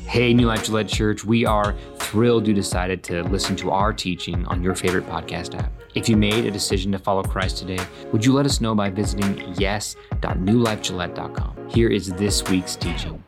Hey, New Life Gillette Church, we are thrilled you decided to listen to our teaching on your favorite podcast app. If you made a decision to follow Christ today, would you let us know by visiting yes.newlifegillette.com. Here is this week's teaching.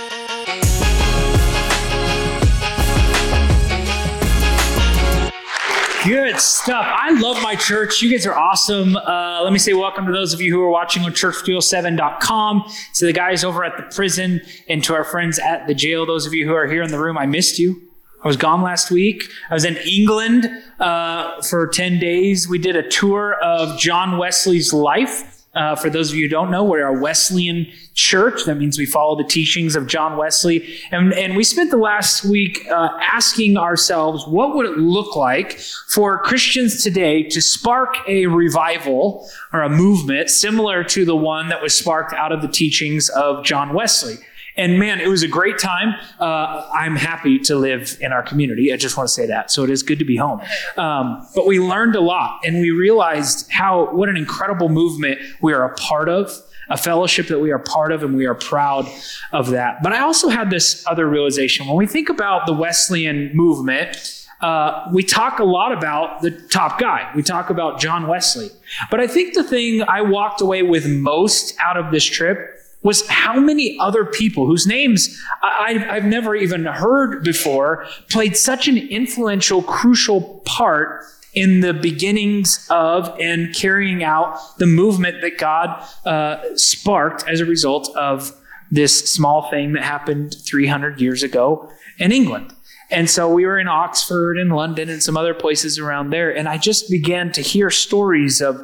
Good stuff. I love my church. You guys are awesome. Let me say welcome to those of you who are watching on church307.com, to the guys over at the prison, and to our friends at the jail. Those of you who are here in the room, I missed you. I was gone last week. I was in England for 10 days. We did a tour of John Wesley's life. For those of you who don't know, we're a Wesleyan church. That means we follow the teachings of John Wesley. And we spent the last week asking ourselves, what would it look like for Christians today to spark a revival or a movement similar to the one that was sparked out of the teachings of John Wesley? And man, it was a great time. I'm happy to live in our community. I just want to say that. So it is good to be home. But we learned a lot, and we realized what an incredible movement we are a part of, a fellowship that we are part of, and we are proud of that. But I also had this other realization. When we think about the Wesleyan movement, we talk a lot about the top guy. We talk about John Wesley. But I think the thing I walked away with most out of this trip was how many other people whose names I've never even heard before played such an influential, crucial part in the beginnings of and carrying out the movement that God sparked as a result of this small thing that happened 300 years ago in England. And so we were in Oxford and London and some other places around there, and I just began to hear stories of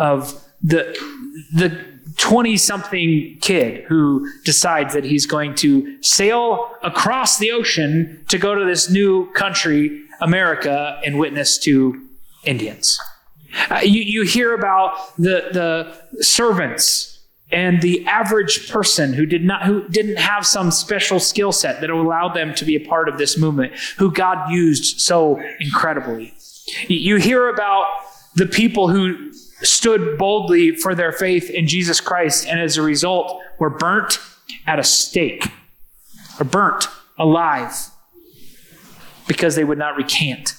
the 20-something kid who decides that he's going to sail across the ocean to go to this new country, America, and witness to Indians. You hear about the servants and the average person who didn't have some special skill set that allowed them to be a part of this movement, who God used so incredibly. You hear about the people who stood boldly for their faith in Jesus Christ, and as a result were burnt at a stake or burnt alive because they would not recant.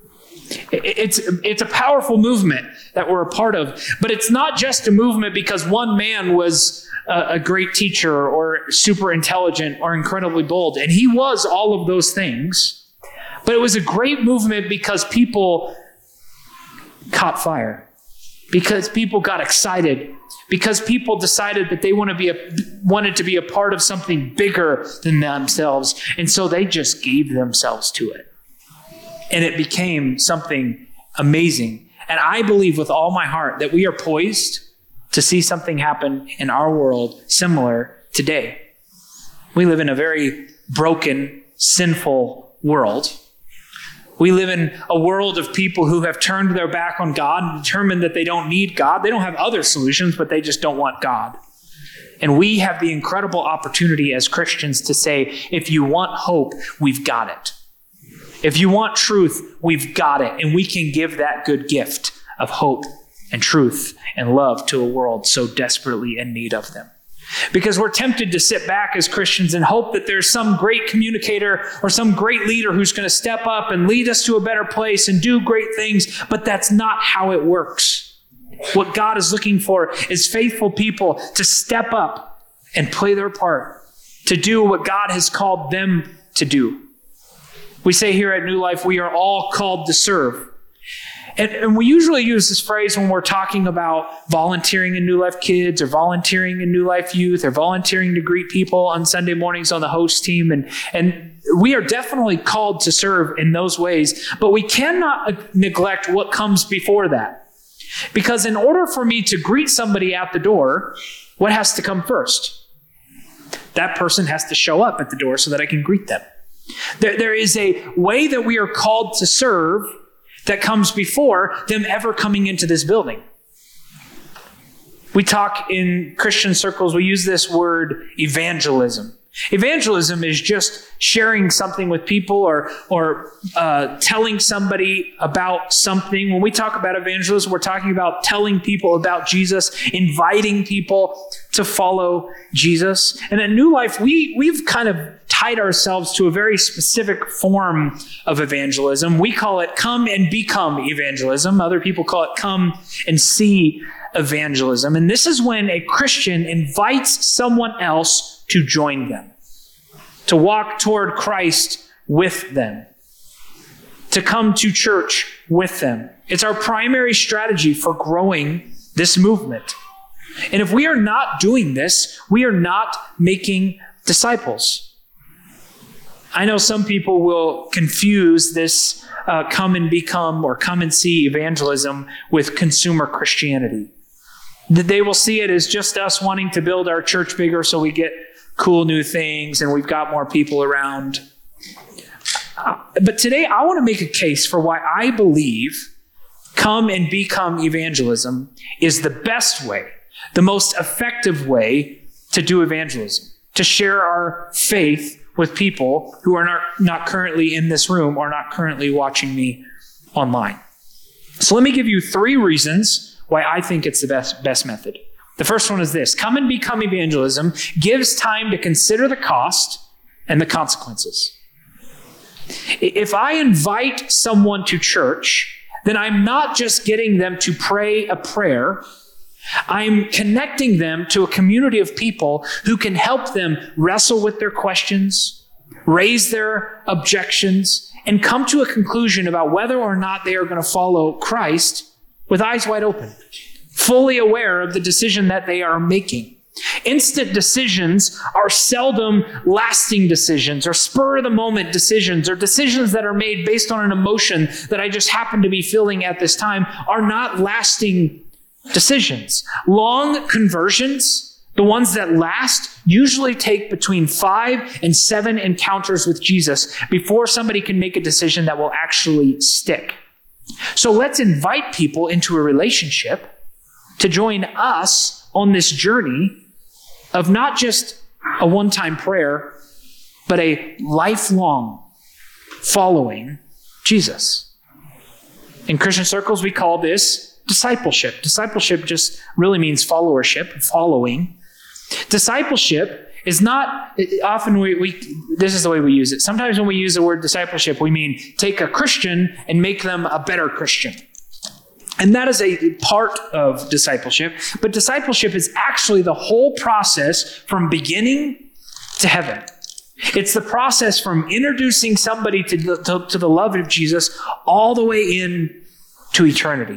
It's a powerful movement that we're a part of, but it's not just a movement because one man was a great teacher or super intelligent or incredibly bold, and he was all of those things, but it was a great movement because people caught fire. Because people got excited, because people decided that they wanted to be a part of something bigger than themselves, and so they just gave themselves to it. And it became something amazing. And I believe with all my heart that we are poised to see something happen in our world similar today. We live in a very broken, sinful world. We live in a world of people who have turned their back on God and determined that they don't need God. They don't have other solutions, but they just don't want God. And we have the incredible opportunity as Christians to say, if you want hope, we've got it. If you want truth, we've got it. And we can give that good gift of hope and truth and love to a world so desperately in need of them. Because we're tempted to sit back as Christians and hope that there's some great communicator or some great leader who's going to step up and lead us to a better place and do great things, but that's not how it works. What God is looking for is faithful people to step up and play their part, to do what God has called them to do. We say here at New Life, we are all called to serve. And we usually use this phrase when we're talking about volunteering in New Life Kids or volunteering in New Life Youth or volunteering to greet people on Sunday mornings on the host team. And we are definitely called to serve in those ways, but we cannot neglect what comes before that. Because in order for me to greet somebody at the door, what has to come first? That person has to show up at the door so that I can greet them. There is a way that we are called to serve that comes before them ever coming into this building. We talk in Christian circles, we use this word evangelism. Evangelism is just sharing something with people or telling somebody about something. When we talk about evangelism, we're talking about telling people about Jesus, inviting people to follow Jesus. And at New Life, we've kind of tied ourselves to a very specific form of evangelism. We call it come and become evangelism. Other people call it come and see evangelism. And this is when a Christian invites someone else to join them, to walk toward Christ with them, to come to church with them. It's our primary strategy for growing this movement. And if we are not doing this, we are not making disciples. I know some people will confuse this come and become or come and see evangelism with consumer Christianity. That they will see it as just us wanting to build our church bigger so we get cool new things and we've got more people around. But today I want to make a case for why I believe come and become evangelism is the best way, the most effective way to do evangelism, to share our faith with people who are not currently in this room or not currently watching me online. So let me give you 3 reasons why I think it's the best method. The first one is this: come and become evangelism gives time to consider the cost and the consequences. If I invite someone to church, then I'm not just getting them to pray a prayer. I'm connecting them to a community of people who can help them wrestle with their questions, raise their objections, and come to a conclusion about whether or not they are going to follow Christ with eyes wide open, fully aware of the decision that they are making. Instant decisions are seldom lasting decisions or spur-of-the-moment decisions or decisions that are made based on an emotion that I just happen to be feeling at this time are not lasting decisions. Long conversions, the ones that last, usually take between 5 and 7 encounters with Jesus before somebody can make a decision that will actually stick. So let's invite people into a relationship to join us on this journey of not just a one-time prayer, but a lifelong following Jesus. In Christian circles, we call this discipleship. Discipleship just really means followership, following. Discipleship is not, often this is the way we use it. Sometimes when we use the word discipleship, we mean take a Christian and make them a better Christian. And that is a part of discipleship. But discipleship is actually the whole process from beginning to heaven. It's the process from introducing somebody to the love of Jesus all the way in to eternity.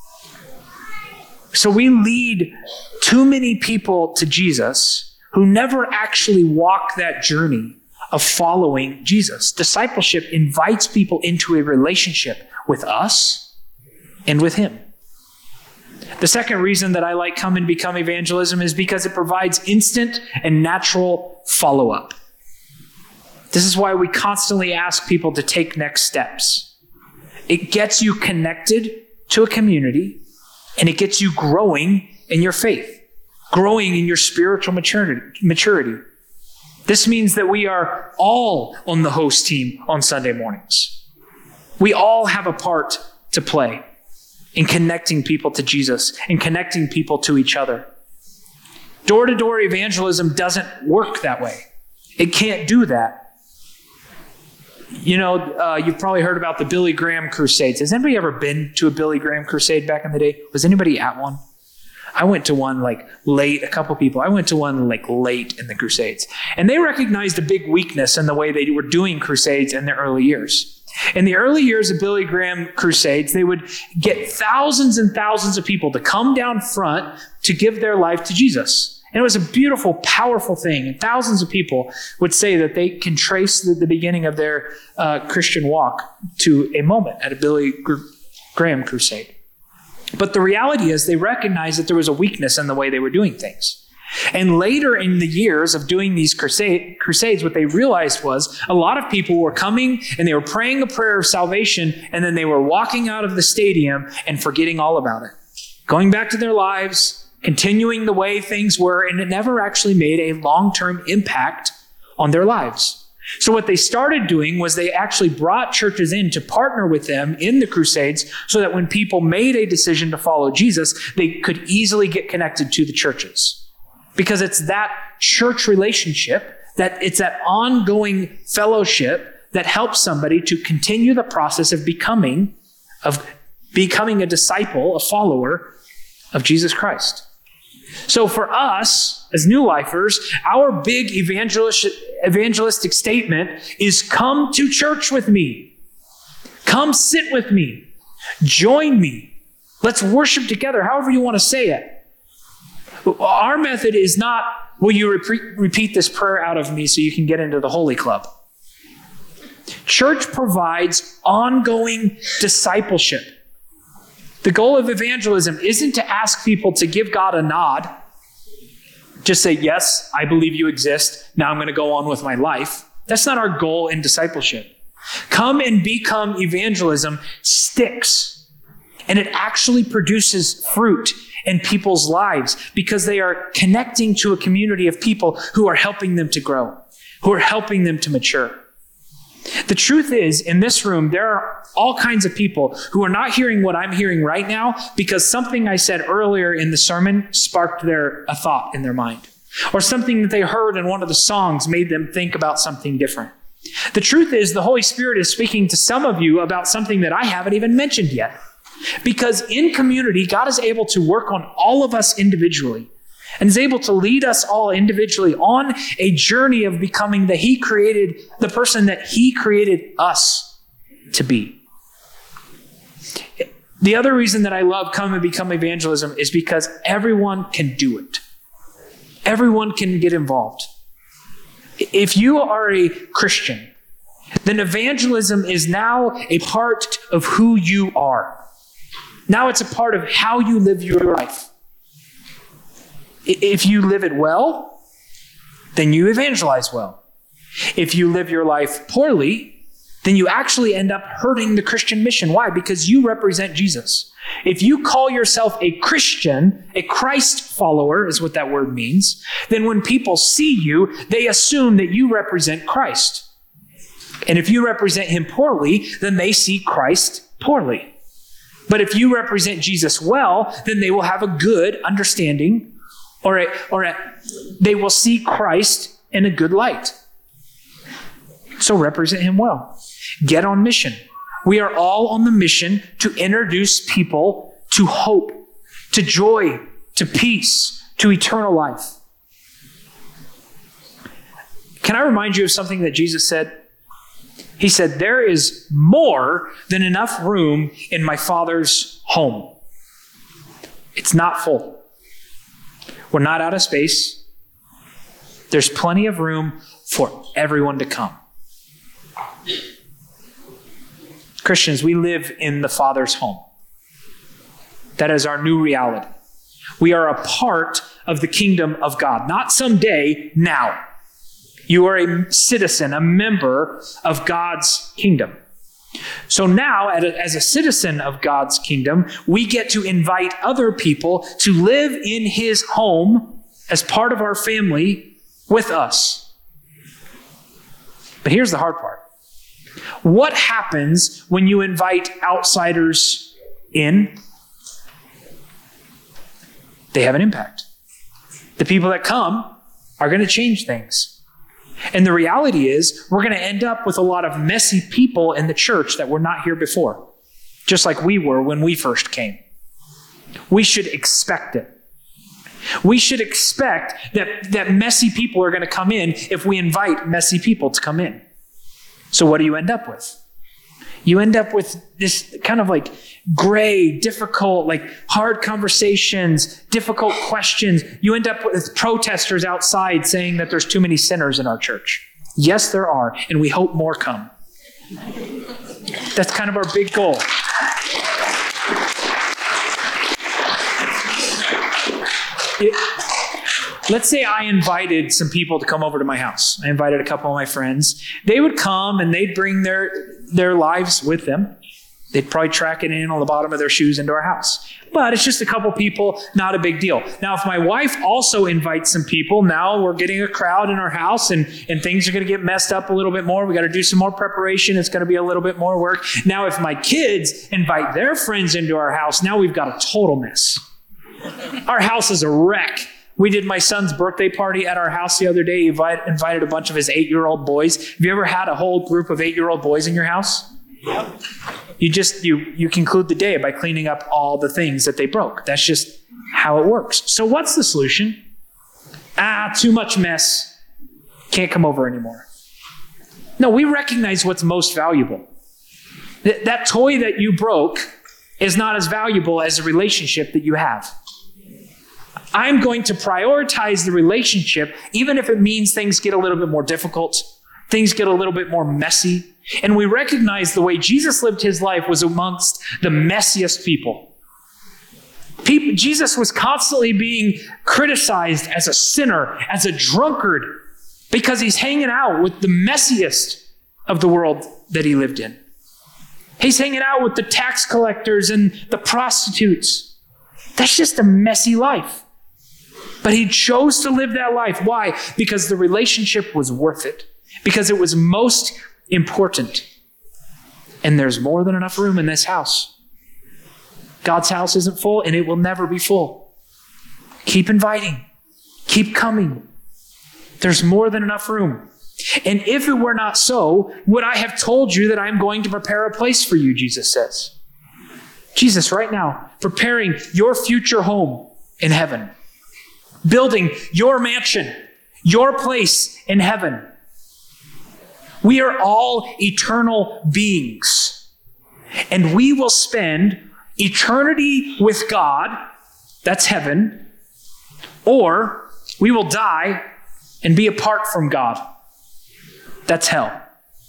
So we lead too many people to Jesus who never actually walk that journey of following Jesus. Discipleship invites people into a relationship with us and with him. The second reason that I like come and become evangelism is because it provides instant and natural follow-up. This is why we constantly ask people to take next steps. It gets you connected to a community, and it gets you growing in your faith, growing in your spiritual maturity. This means that we are all on the host team on Sunday mornings. We all have a part to play in connecting people to Jesus and connecting people to each other. Door-to-door evangelism doesn't work that way. It can't do that. You know, you've probably heard about the Billy Graham Crusades. Has anybody ever been to a Billy Graham Crusade back in the day? Was anybody at one? I went to one late, a couple people. I went to one late in the Crusades. And they recognized a big weakness in the way they were doing Crusades in the early years. In the early years of Billy Graham Crusades, they would get thousands and thousands of people to come down front to give their life to Jesus. And it was a beautiful, powerful thing. And thousands of people would say that they can trace the beginning of their Christian walk to a moment at a Billy Graham crusade. But the reality is they recognized that there was a weakness in the way they were doing things. And later in the years of doing these crusades, what they realized was a lot of people were coming and they were praying a prayer of salvation, and then they were walking out of the stadium and forgetting all about it. Going back to their lives, continuing the way things were, and it never actually made a long-term impact on their lives. So what they started doing was they actually brought churches in to partner with them in the Crusades so that when people made a decision to follow Jesus, they could easily get connected to the churches. Because it's that church relationship, that it's that ongoing fellowship that helps somebody to continue the process of becoming a disciple, a follower of Jesus Christ. So for us, as New Lifers, our big evangelistic statement is come to church with me. Come sit with me. Join me. Let's worship together, however you want to say it. Our method is not, will you repeat this prayer out of me so you can get into the Holy Club? Church provides ongoing discipleship. The goal of evangelism isn't to ask people to give God a nod. Just say, yes, I believe you exist. Now I'm going to go on with my life. That's not our goal in discipleship. Come and become evangelism sticks. And it actually produces fruit in people's lives because they are connecting to a community of people who are helping them to grow, who are helping them to mature. The truth is, in this room, there are all kinds of people who are not hearing what I'm hearing right now because something I said earlier in the sermon sparked a thought in their mind. Or something that they heard in one of the songs made them think about something different. The truth is, the Holy Spirit is speaking to some of you about something that I haven't even mentioned yet. Because in community, God is able to work on all of us individually and is able to lead us all individually on a journey of becoming the person that He created us to be. The other reason that I love Come and Become Evangelism is because everyone can do it. Everyone can get involved. If you are a Christian, then evangelism is now a part of who you are. Now it's a part of how you live your life. If you live it well, then you evangelize well. If you live your life poorly, then you actually end up hurting the Christian mission. Why? Because you represent Jesus. If you call yourself a Christian, a Christ follower is what that word means, then when people see you, they assume that you represent Christ. And if you represent Him poorly, then they see Christ poorly. But if you represent Jesus well, then they will have a good understanding they will see Christ in a good light. So represent Him well. Get on mission. We are all on the mission to introduce people to hope, to joy, to peace, to eternal life. Can I remind you of something that Jesus said? He said, there is more than enough room in my Father's home. It's not full. We're not out of space. There's plenty of room for everyone to come. Christians, we live in the Father's home. That is our new reality. We are a part of the kingdom of God. Not someday, now. You are a citizen, a member of God's kingdom. So now, as a citizen of God's kingdom, we get to invite other people to live in His home as part of our family with us. But here's the hard part. What happens when you invite outsiders in? They have an impact. The people that come are going to change things. And the reality is, we're going to end up with a lot of messy people in the church that were not here before, just like we were when we first came. We should expect it. We should expect that messy people are going to come in if we invite messy people to come in. So what do you end up with? You end up with this kind of like gray, difficult, like hard conversations, difficult questions. You end up with protesters outside saying that there's too many sinners in our church. Yes, there are, and we hope more come. That's kind of our big goal. Let's say I invited some people to come over to my house. I invited a couple of my friends. They would come and they'd bring their lives with them. They'd probably track it in on the bottom of their shoes into our house. But it's just a couple people, not a big deal. Now, if my wife also invites some people, now we're getting a crowd in our house and things are going to get messed up a little bit more. We got to do some more preparation. It's going to be a little bit more work. Now, if my kids invite their friends into our house, now we've got a total mess. Our house is a wreck. We did my son's birthday party at our house the other day. He invited a bunch of his 8-year-old boys. Have you ever had a whole group of 8-year-old boys in your house? Yep. You conclude the day by cleaning up all the things that they broke. That's just how it works. So what's the solution? Too much mess. Can't come over anymore. No, we recognize what's most valuable. That toy that you broke is not as valuable as the relationship that you have. I'm going to prioritize the relationship, even if it means things get a little bit more difficult, things get a little bit more messy. And we recognize the way Jesus lived his life was amongst the messiest people. Jesus was constantly being criticized as a sinner, as a drunkard, because he's hanging out with the messiest of the world that he lived in. He's hanging out with the tax collectors and the prostitutes. That's just a messy life. But he chose to live that life. Why? Because the relationship was worth it. Because it was most important. And there's more than enough room in this house. God's house isn't full, and it will never be full. Keep inviting. Keep coming. There's more than enough room. And if it were not so, would I have told you that I'm going to prepare a place for you, Jesus says. Jesus, right now, preparing your future home in heaven. Building your mansion, your place in heaven. We are all eternal beings. And we will spend eternity with God, that's heaven, or we will die and be apart from God. That's hell.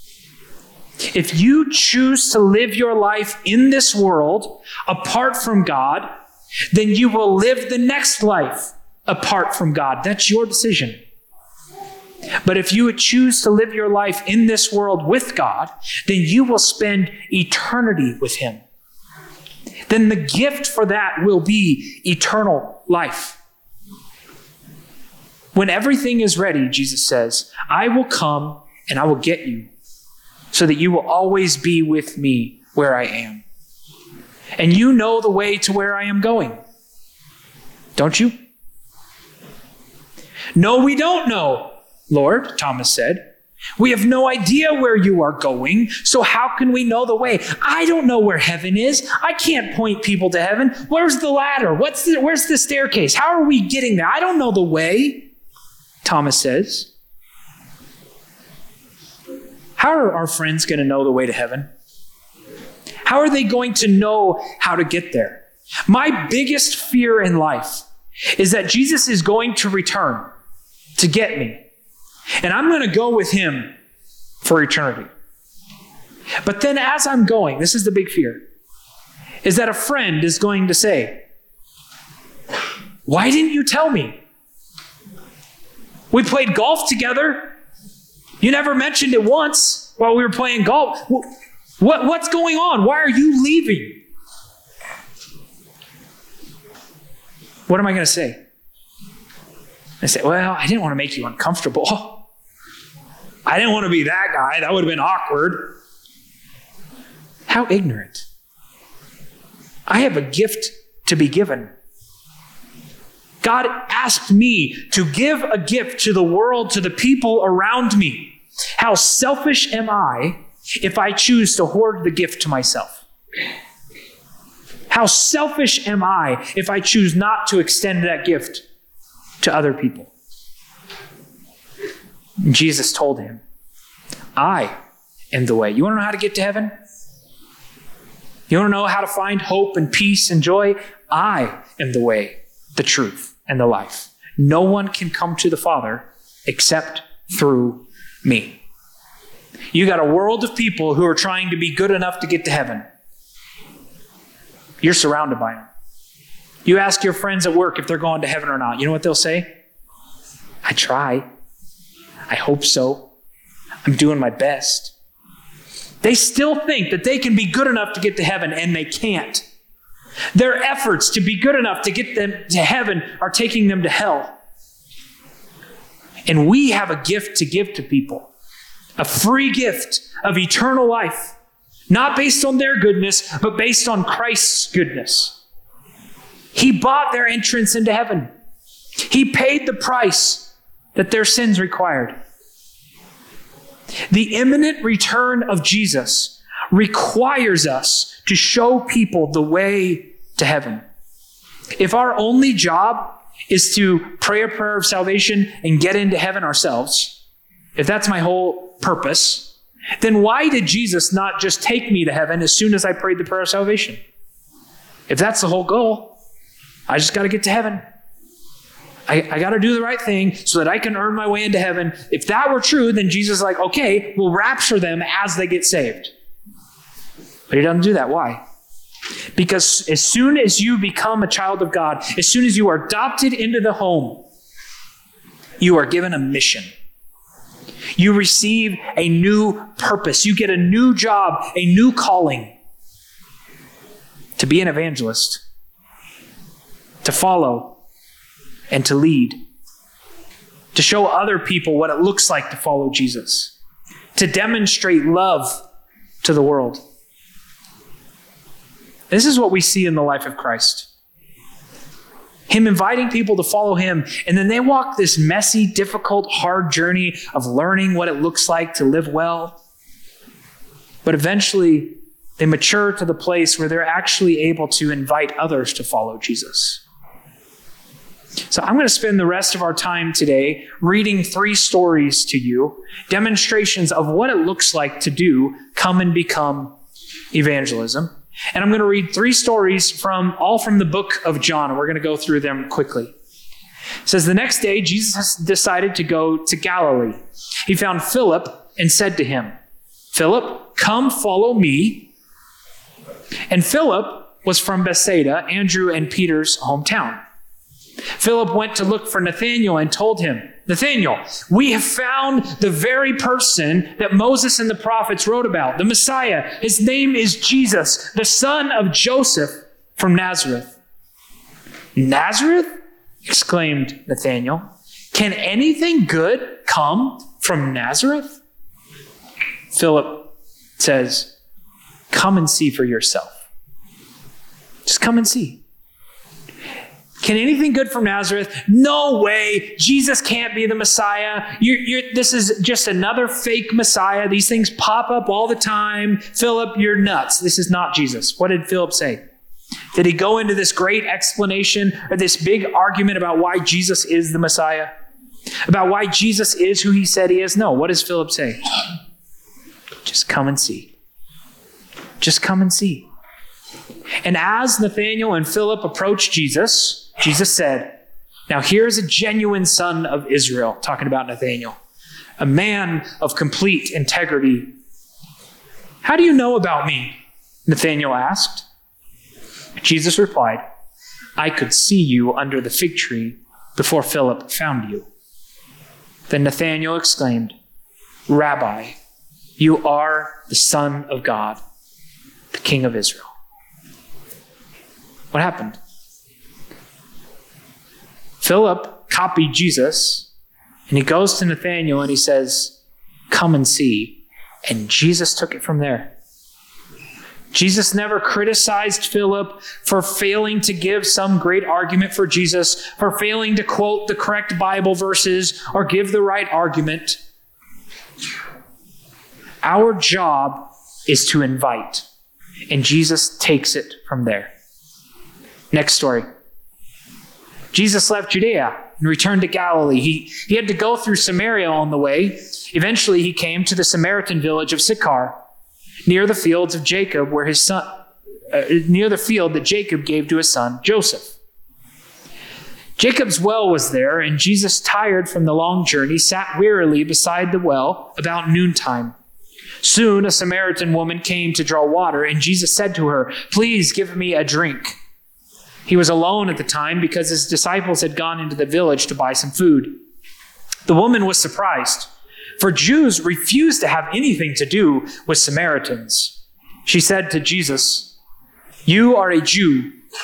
If you choose to live your life in this world apart from God, then you will live the next life apart from God. That's your decision. But if you would choose to live your life in this world with God, then you will spend eternity with him. Then the gift for that will be eternal life. When everything is ready, Jesus says, I will come and I will get you so that you will always be with me where I am. And you know the way to where I am going. Don't you? No, we don't know, Lord, Thomas said. We have no idea where you are going, so how can we know the way? I don't know where heaven is. I can't point people to heaven. Where's the ladder? Where's the staircase? How are we getting there? I don't know the way, Thomas says. How are our friends going to know the way to heaven? How are they going to know how to get there? My biggest fear in life is that Jesus is going to return to get me. And I'm going to go with him for eternity. But then as I'm going, this is the big fear, is that a friend is going to say, why didn't you tell me? We played golf together. You never mentioned it once while we were playing golf. What's going on? Why are you leaving? What am I going to say? I say, well, I didn't want to make you uncomfortable. I didn't want to be that guy. That would have been awkward. How ignorant. I have a gift to be given. God asked me to give a gift to the world, to the people around me. How selfish am I if I choose to hoard the gift to myself? How selfish am I if I choose not to extend that gift to other people? Jesus told him, I am the way. You want to know how to get to heaven? You want to know how to find hope and peace and joy? I am the way, the truth, and the life. No one can come to the Father except through me. You got a world of people who are trying to be good enough to get to heaven. You're surrounded by them. You ask your friends at work if they're going to heaven or not. You know what they'll say? I try. I hope so. I'm doing my best. They still think that they can be good enough to get to heaven, and they can't. Their efforts to be good enough to get them to heaven are taking them to hell. And we have a gift to give to people, a free gift of eternal life, not based on their goodness, but based on Christ's goodness. He bought their entrance into heaven. He paid the price that their sins required. The imminent return of Jesus requires us to show people the way to heaven. If our only job is to pray a prayer of salvation and get into heaven ourselves, if that's my whole purpose, then why did Jesus not just take me to heaven as soon as I prayed the prayer of salvation? If that's the whole goal, I just got to get to heaven. I got to do the right thing so that I can earn my way into heaven. If that were true, then Jesus is like, okay, we'll rapture them as they get saved. But he doesn't do that. Why? Because as soon as you become a child of God, as soon as you are adopted into the home, you are given a mission. You receive a new purpose. You get a new job, a new calling to be an evangelist, to follow, and to lead, to show other people what it looks like to follow Jesus, to demonstrate love to the world. This is what we see in the life of Christ. Him inviting people to follow him, and then they walk this messy, difficult, hard journey of learning what it looks like to live well. But eventually, they mature to the place where they're actually able to invite others to follow Jesus. So I'm going to spend the rest of our time today reading 3 stories to you, demonstrations of what it looks like to do come and become evangelism. And I'm going to read 3 stories all from the book of John, and we're going to go through them quickly. It says, the next day, Jesus decided to go to Galilee. He found Philip and said to him, Philip, come follow me. And Philip was from Bethsaida, Andrew and Peter's hometown. Philip went to look for Nathanael and told him, Nathanael, we have found the very person that Moses and the prophets wrote about, the Messiah. His name is Jesus, the son of Joseph from Nazareth. Nazareth? Exclaimed Nathanael. Can anything good come from Nazareth? Philip says, come and see for yourself. Just come and see. Can anything good from Nazareth? No way. Jesus can't be the Messiah. This is just another fake Messiah. These things pop up all the time. Philip, you're nuts. This is not Jesus. What did Philip say? Did he go into this great explanation or this big argument about why Jesus is the Messiah? About why Jesus is who he said he is? No. What does Philip say? Just come and see. Just come and see. And as Nathanael and Philip approached Jesus, Jesus said, now here's a genuine son of Israel, talking about Nathanael, a man of complete integrity. How do you know about me? Nathanael asked. Jesus replied, I could see you under the fig tree before Philip found you. Then Nathanael exclaimed, Rabbi, you are the Son of God, the King of Israel. What happened? Philip copied Jesus, and he goes to Nathanael and he says, come and see. And Jesus took it from there. Jesus never criticized Philip for failing to give some great argument for Jesus, for failing to quote the correct Bible verses or give the right argument. Our job is to invite, and Jesus takes it from there. Next story. Jesus left Judea and returned to Galilee. He had to go through Samaria on the way. Eventually, he came to the Samaritan village of Sychar, near the fields of Jacob, near the field that Jacob gave to his son Joseph. Jacob's well was there, and Jesus, tired from the long journey, sat wearily beside the well about noontime. Soon, a Samaritan woman came to draw water, and Jesus said to her, please give me a drink. He was alone at the time because his disciples had gone into the village to buy some food. The woman was surprised, for Jews refused to have anything to do with Samaritans. She said to Jesus, you are a Jew,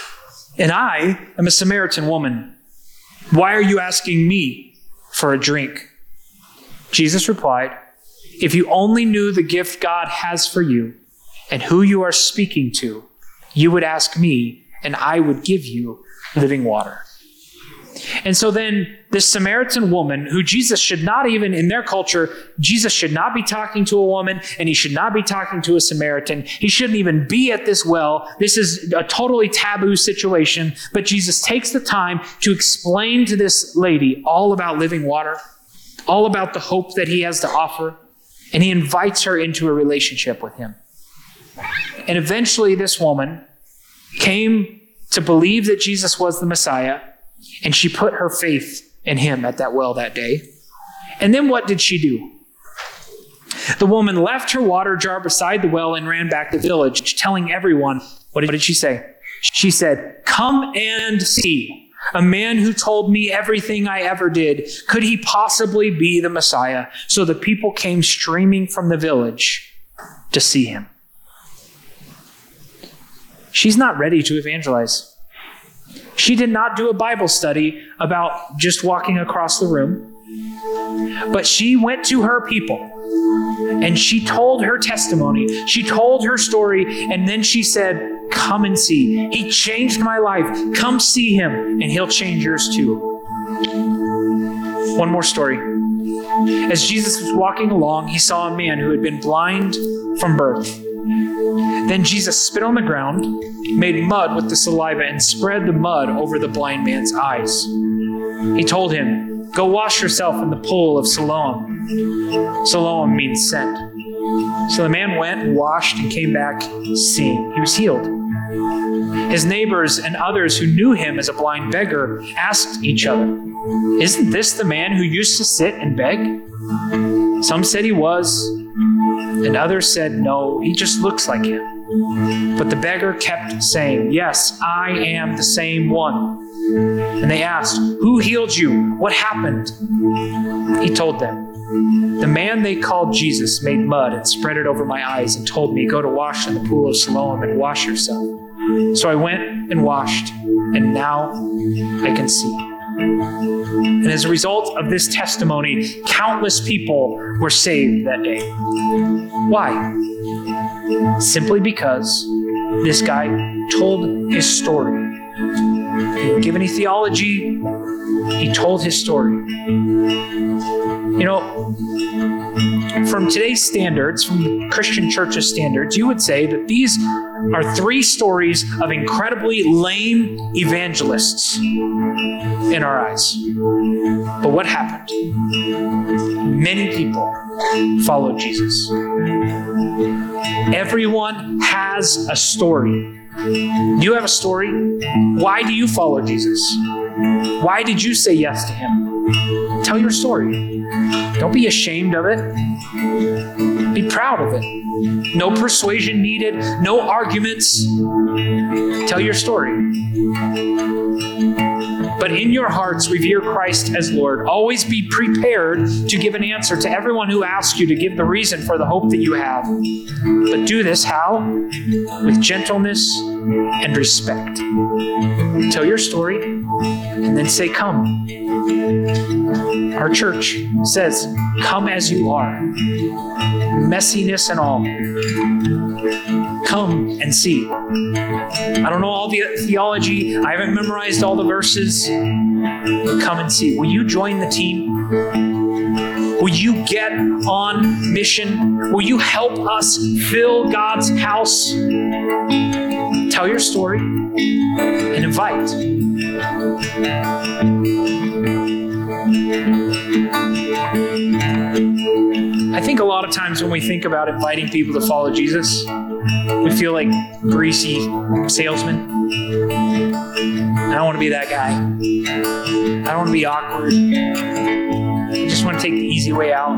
and I am a Samaritan woman. Why are you asking me for a drink?" Jesus replied, "If you only knew the gift God has for you and who you are speaking to, you would ask me, and I would give you living water." And so then this Samaritan woman, who Jesus should not even, in their culture, Jesus should not be talking to a woman, and he should not be talking to a Samaritan. He shouldn't even be at this well. This is a totally taboo situation. But Jesus takes the time to explain to this lady all about living water, all about the hope that he has to offer, and he invites her into a relationship with him. And eventually this woman came to believe that Jesus was the Messiah, and she put her faith in him at that well that day. And then what did she do? The woman left her water jar beside the well and ran back to the village, telling everyone, what did she say? She said, "Come and see a man who told me everything I ever did. Could he possibly be the Messiah?" So the people came streaming from the village to see him. She's not ready to evangelize. She did not do a Bible study about just walking across the room, but she went to her people and she told her testimony. She told her story, and then she said, "Come and see. He changed my life. Come see him, and he'll change yours too." One more story. As Jesus was walking along, he saw a man who had been blind from birth. Then Jesus spit on the ground, made mud with the saliva, and spread the mud over the blind man's eyes. He told him, "Go wash yourself in the pool of Siloam." Siloam means sent. So the man went and washed and came back seeing. He was healed. His neighbors and others who knew him as a blind beggar asked each other, "Isn't this the man who used to sit and beg?" Some said he was, and others said, "No, he just looks like him." But the beggar kept saying, "Yes, I am the same one." And they asked, "Who healed you? What happened?" He told them, "The man they called Jesus made mud and spread it over my eyes and told me, 'Go to wash in the pool of Siloam and wash yourself.' So I went and washed, and now I can see." And as a result of this testimony, countless people were saved that day. Why? Simply because this guy told his story. He didn't give any theology. He told his story. You know, from today's standards, from Christian church's standards, you would say that these are three stories of incredibly lame evangelists in our eyes. But what happened? Many people followed Jesus. Everyone has a story. You have a story. Why do you follow Jesus? Why did you say yes to him? Tell your story. Don't be ashamed of it. Be proud of it. No persuasion needed, no arguments. Tell your story. But in your hearts, revere Christ as Lord. Always be prepared to give an answer to everyone who asks you to give the reason for the hope that you have. But do this how? With gentleness and respect. Tell your story and then say, "Come." Our church says, "Come as you are." Messiness and all. Come and see. I don't know all the theology. I haven't memorized all the verses. But come and see. Will you join the team? Will you get on mission? Will you help us fill God's house? Tell your story and invite. I think a lot of times when we think about inviting people to follow Jesus, we feel like greasy salesmen. I don't want to be that guy. I don't want to be awkward. I just want to take the easy way out.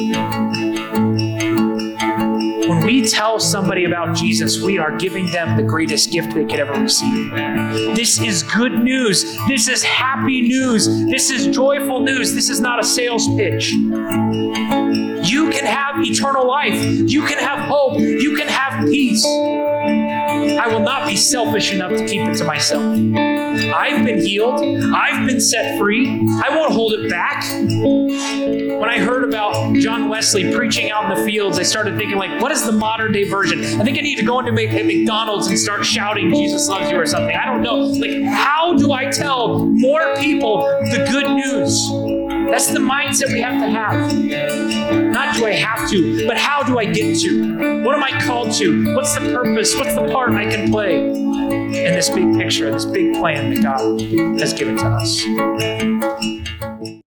When we tell somebody about Jesus, we are giving them the greatest gift they could ever receive. This is good news. This is happy news. This is joyful news. This is not a sales pitch. You can have eternal life. You can have hope. You can have peace. I will not be selfish enough to keep it to myself. I've been healed. I've been set free. I won't hold it back. When I heard about John Wesley preaching out in the fields, I started thinking, like, what is the modern day version? I think I need to go into McDonald's and start shouting, Jesus loves you or something. I don't know. Like, how do I tell more people the good news? That's the mindset we have to have. Not do I have to, but how do I get to? What am I called to? What's the purpose? What's the part I can play in this big picture, this big plan that God has given to us?